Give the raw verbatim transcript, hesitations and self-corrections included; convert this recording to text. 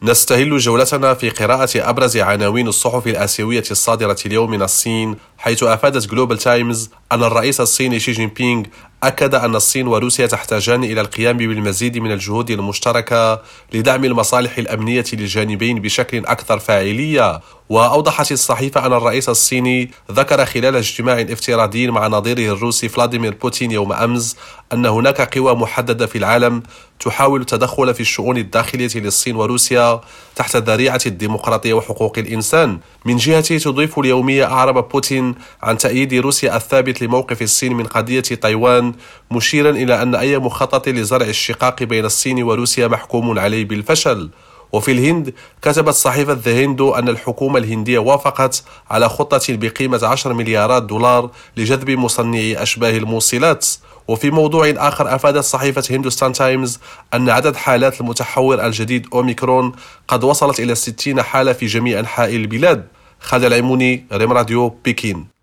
نستهل جولتنا في قراءة أبرز عناوين الصحف الآسيوية الصادرة اليوم من الصين، حيث أفادت جلوبال تايمز أن الرئيس الصيني شي جين بينغ أكد أن الصين وروسيا تحتاجان إلى القيام بالمزيد من الجهود المشتركة لدعم المصالح الأمنية للجانبين بشكل أكثر فاعلية. وأوضحت الصحيفة أن الرئيس الصيني ذكر خلال اجتماع افتراضي مع نظيره الروسي فلاديمير بوتين يوم أمس أن هناك قوى محددة في العالم تحاول التدخل في الشؤون الداخلية للصين وروسيا تحت ذريعة الديمقراطية وحقوق الإنسان. من جهته تضيف اليومية أعرب بوتين عن تأييد روسيا الثابت لموقف الصين من قضية تايوان، مشيرا إلى أن أي مخطط لزرع الشقاق بين الصين وروسيا محكوم عليه بالفشل. وفي الهند كتبت صحيفة ذا هندو أن الحكومة الهندية وافقت على خطة بقيمة عشرة مليارات دولار لجذب مصنعي أشباه الموصلات. وفي موضوع آخر أفادت صحيفة هندوستان تايمز أن عدد حالات المتحور الجديد أوميكرون قد وصلت إلى ستين حالة في جميع أنحاء البلاد. خالد العيموني، ريم راديو، بكين.